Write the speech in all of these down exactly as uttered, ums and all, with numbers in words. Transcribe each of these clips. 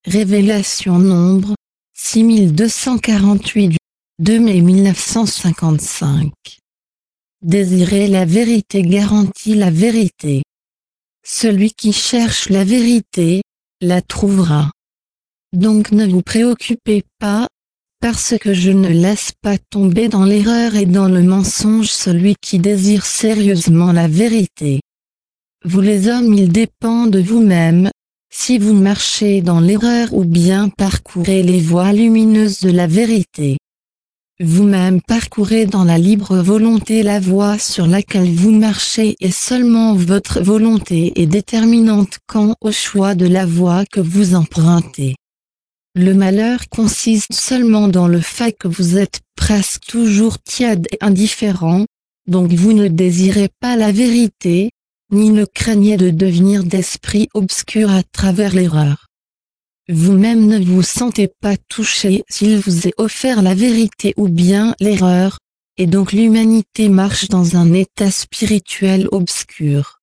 Révélation Nombre, six mille deux cent quarante-huit du deux mai mille neuf cent cinquante-cinq. Désirer la vérité garantit la vérité. Celui qui cherche la vérité, la trouvera. Donc ne vous préoccupez pas, parce que je ne laisse pas tomber dans l'erreur et dans le mensonge celui qui désire sérieusement la vérité. Vous les hommes, il dépend de vous-même, si vous marchez dans l'erreur ou bien parcourez les voies lumineuses de la vérité. Vous-même parcourez dans la libre volonté la voie sur laquelle vous marchez et seulement votre volonté est déterminante quant au choix de la voie que vous empruntez. Le malheur consiste seulement dans le fait que vous êtes presque toujours tiède et indifférent, donc vous ne désirez pas la vérité, ni ne craignez de devenir d'esprit obscur à travers l'erreur. Vous-même ne vous sentez pas touché s'il vous est offert la vérité ou bien l'erreur, et donc l'humanité marche dans un état spirituel obscur.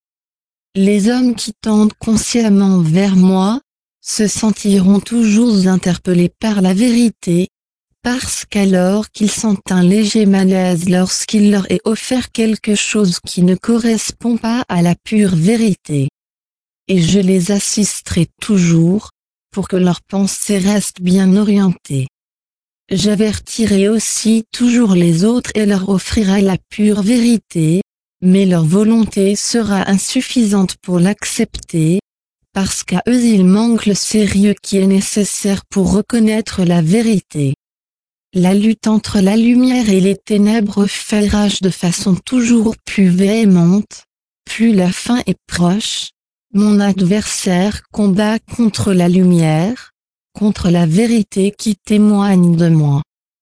Les hommes qui tendent consciemment vers moi, se sentiront toujours interpellés par la vérité, parce qu'alors qu'ils sentent un léger malaise lorsqu'il leur est offert quelque chose qui ne correspond pas à la pure vérité. Et je les assisterai toujours, pour que leurs pensées restent bien orientées. J'avertirai aussi toujours les autres et leur offrirai la pure vérité, mais leur volonté sera insuffisante pour l'accepter, parce qu'à eux il manque le sérieux qui est nécessaire pour reconnaître la vérité. La lutte entre la lumière et les ténèbres fait rage de façon toujours plus véhémente, plus la fin est proche. Mon adversaire combat contre la lumière, contre la vérité qui témoigne de moi.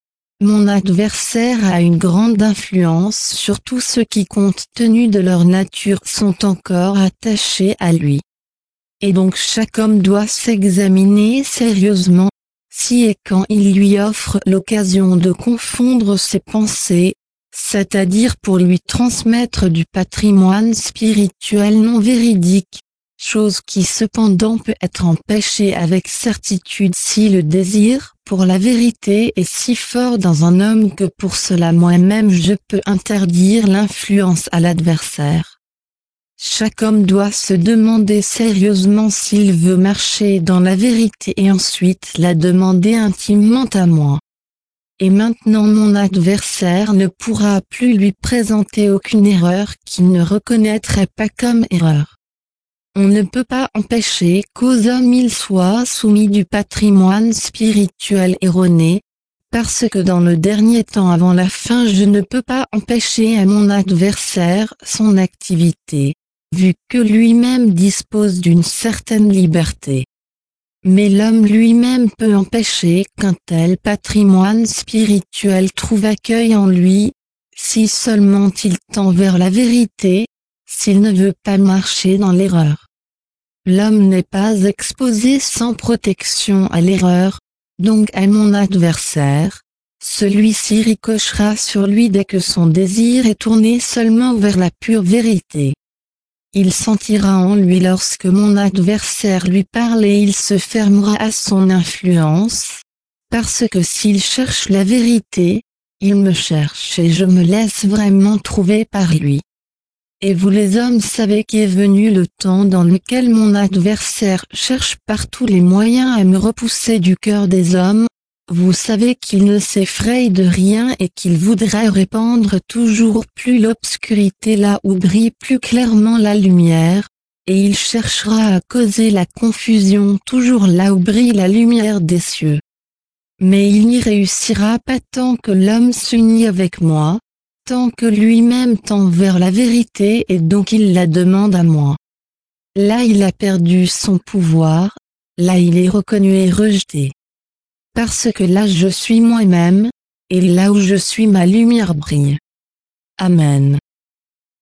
Mon adversaire a une grande influence sur tous ceux qui compte tenu de leur nature sont encore attachés à lui. Et donc chaque homme doit s'examiner sérieusement, si et quand il lui offre l'occasion de confondre ses pensées, c'est-à-dire pour lui transmettre du patrimoine spirituel non véridique, chose qui cependant peut être empêchée avec certitude si le désir pour la vérité est si fort dans un homme que pour cela moi-même je peux interdire l'influence à l'adversaire. Chaque homme doit se demander sérieusement s'il veut marcher dans la vérité et ensuite la demander intimement à moi. Et maintenant mon adversaire ne pourra plus lui présenter aucune erreur qu'il ne reconnaîtrait pas comme erreur. On ne peut pas empêcher qu'aux hommes ils soient soumis du patrimoine spirituel erroné, parce que dans le dernier temps avant la fin je ne peux pas empêcher à mon adversaire son activité, vu que lui-même dispose d'une certaine liberté. Mais l'homme lui-même peut empêcher qu'un tel patrimoine spirituel trouve accueil en lui, si seulement il tend vers la vérité, s'il ne veut pas marcher dans l'erreur. L'homme n'est pas exposé sans protection à l'erreur, donc à mon adversaire, celui-ci ricochera sur lui dès que son désir est tourné seulement vers la pure vérité. Il sentira en lui lorsque mon adversaire lui parle et il se fermera à son influence, parce que s'il cherche la vérité, il me cherche et je me laisse vraiment trouver par lui. Et vous les hommes savez qu'est venu le temps dans lequel mon adversaire cherche par tous les moyens à me repousser du cœur des hommes, vous savez qu'il ne s'effraie de rien et qu'il voudrait répandre toujours plus l'obscurité là où brille plus clairement la lumière, et il cherchera à causer la confusion toujours là où brille la lumière des cieux. Mais il n'y réussira pas tant que l'homme s'unit avec moi, tant que lui-même tend vers la vérité et donc il la demande à moi. Là il a perdu son pouvoir, là il est reconnu et rejeté. Parce que là je suis moi-même, et là où je suis ma lumière brille. Amen.